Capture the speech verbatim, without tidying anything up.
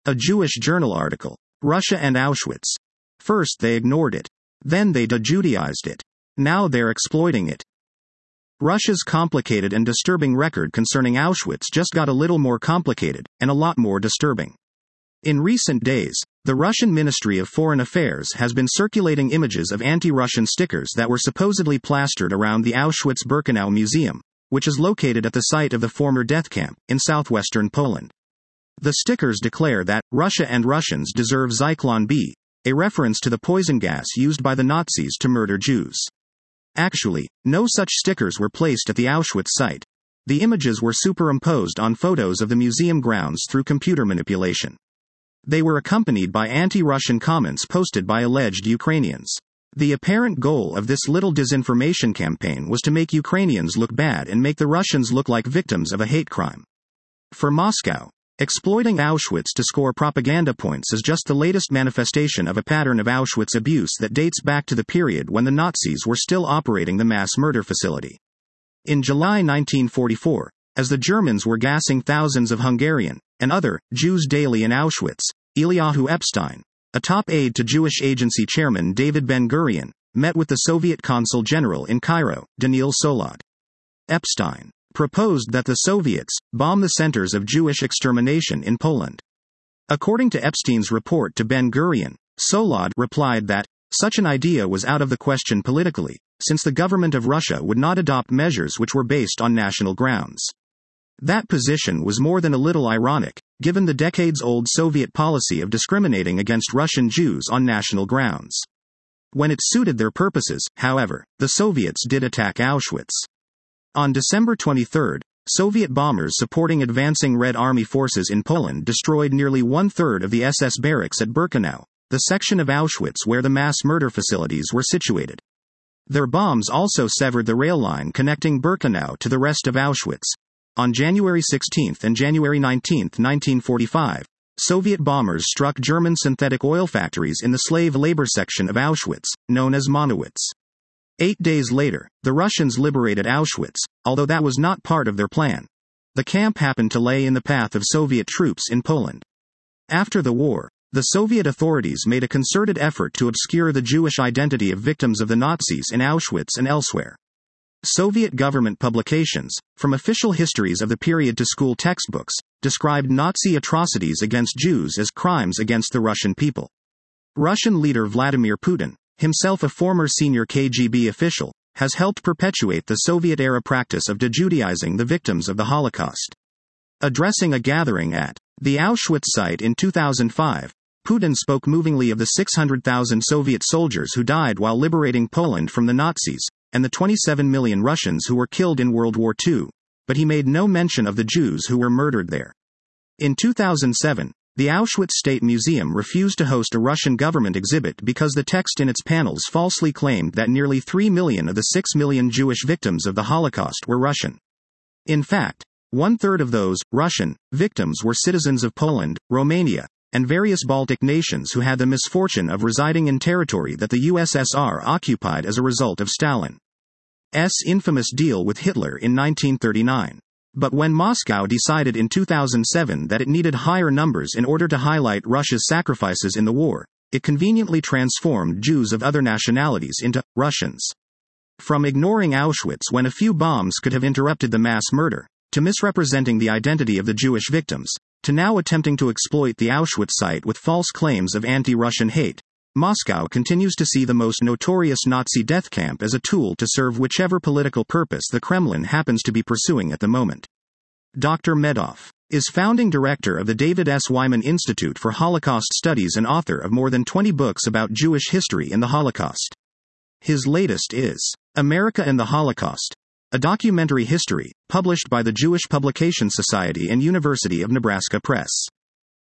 A Jewish journal article. Russia and Auschwitz. First they ignored it. Then they de-Judaized it. Now they're exploiting it. Russia's complicated and disturbing record concerning Auschwitz just got a little more complicated, and a lot more disturbing. In recent days, the Russian Ministry of Foreign Affairs has been circulating images of anti-Russian stickers that were supposedly plastered around the Auschwitz-Birkenau Museum, which is located at the site of the former death camp, in southwestern Poland. The stickers declare that Russia and Russians deserve Zyklon B, a reference to the poison gas used by the Nazis to murder Jews. Actually, no such stickers were placed at the Auschwitz site. The images were superimposed on photos of the museum grounds through computer manipulation. They were accompanied by anti-Russian comments posted by alleged Ukrainians. The apparent goal of this little disinformation campaign was to make Ukrainians look bad and make the Russians look like victims of a hate crime. For Moscow, exploiting Auschwitz to score propaganda points is just the latest manifestation of a pattern of Auschwitz abuse that dates back to the period when the Nazis were still operating the mass murder facility. In July nineteen forty-four, as the Germans were gassing thousands of Hungarian and other Jews daily in Auschwitz, Eliyahu Epstein, a top aide to Jewish Agency chairman David Ben-Gurion, met with the Soviet consul general in Cairo, Daniil Solod. Epstein proposed that the Soviets bomb the centers of Jewish extermination in Poland. According to Epstein's report to Ben-Gurion, Solod replied that such an idea was out of the question politically, since the government of Russia would not adopt measures which were based on national grounds. That position was more than a little ironic, given the decades-old Soviet policy of discriminating against Russian Jews on national grounds. When it suited their purposes, however, the Soviets did attack Auschwitz. On December twenty-third, Soviet bombers supporting advancing Red Army forces in Poland destroyed nearly one-third of the S S barracks at Birkenau, the section of Auschwitz where the mass murder facilities were situated. Their bombs also severed the rail line connecting Birkenau to the rest of Auschwitz. On January sixteenth and January nineteenth, nineteen forty-five, Soviet bombers struck German synthetic oil factories in the slave labor section of Auschwitz, known as Monowitz. Eight days later, the Russians liberated Auschwitz, although that was not part of their plan. The camp happened to lay in the path of Soviet troops in Poland. After the war, the Soviet authorities made a concerted effort to obscure the Jewish identity of victims of the Nazis in Auschwitz and elsewhere. Soviet government publications, from official histories of the period to school textbooks, described Nazi atrocities against Jews as crimes against the Russian people. Russian leader Vladimir Putin, himself a former senior K G B official, has helped perpetuate the Soviet-era practice of de-Judaizing the victims of the Holocaust. Addressing a gathering at the Auschwitz site in two thousand five, Putin spoke movingly of the six hundred thousand Soviet soldiers who died while liberating Poland from the Nazis, and the twenty-seven million Russians who were killed in World War Two, but he made no mention of the Jews who were murdered there. In two thousand seven, the Auschwitz State Museum refused to host a Russian government exhibit because the text in its panels falsely claimed that nearly three million of the six million Jewish victims of the Holocaust were Russian. In fact, one-third of those Russian victims were citizens of Poland, Romania, and various Baltic nations who had the misfortune of residing in territory that the U S S R occupied as a result of Stalin's infamous deal with Hitler in nineteen thirty-nine. But when Moscow decided in two thousand seven that it needed higher numbers in order to highlight Russia's sacrifices in the war, it conveniently transformed Jews of other nationalities into Russians. From ignoring Auschwitz when a few bombs could have interrupted the mass murder, to misrepresenting the identity of the Jewish victims, to now attempting to exploit the Auschwitz site with false claims of anti-Russian hate, Moscow continues to see the most notorious Nazi death camp as a tool to serve whichever political purpose the Kremlin happens to be pursuing at the moment. Doctor Medoff is founding director of the David S. Wyman Institute for Holocaust Studies and author of more than twenty books about Jewish history and the Holocaust. His latest is America and the Holocaust, a documentary history, published by the Jewish Publication Society and University of Nebraska Press.